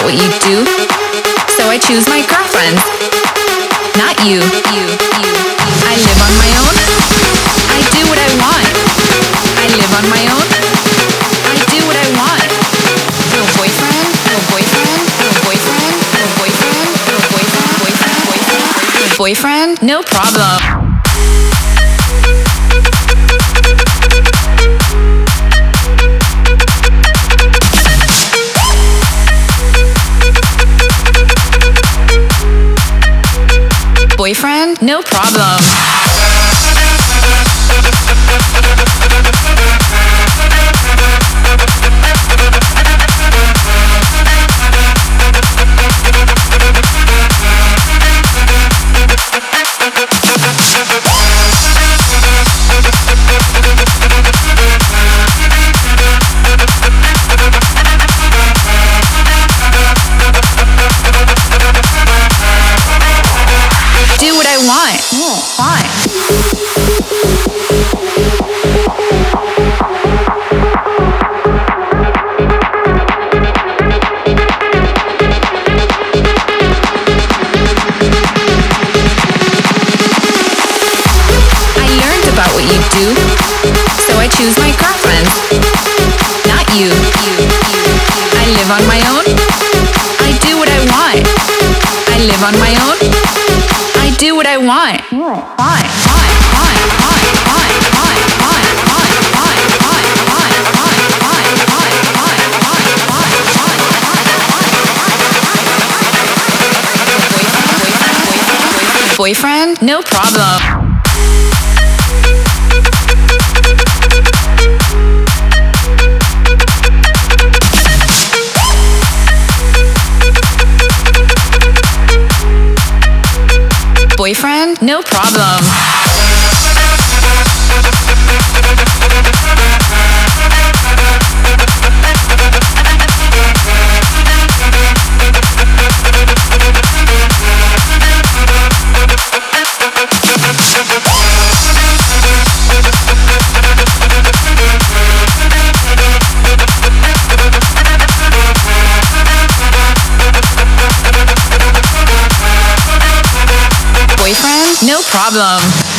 what you do, so I choose my girlfriends. Not you. I live on my own. I do what I want. I live on my own. I do what I want. No boyfriend, no boyfriend, no boyfriend, no boyfriend, no boyfriend, boyfriend, no problem. Boyfriend, no problem. Do what I want. Fine. I learned about what you do, so I choose my girlfriends. Not you. I live on my own. I do what I want. I live on my own. I do what I want. Boyfriend, no problem. Boyfriend, no problem. Boyfriend, no problem.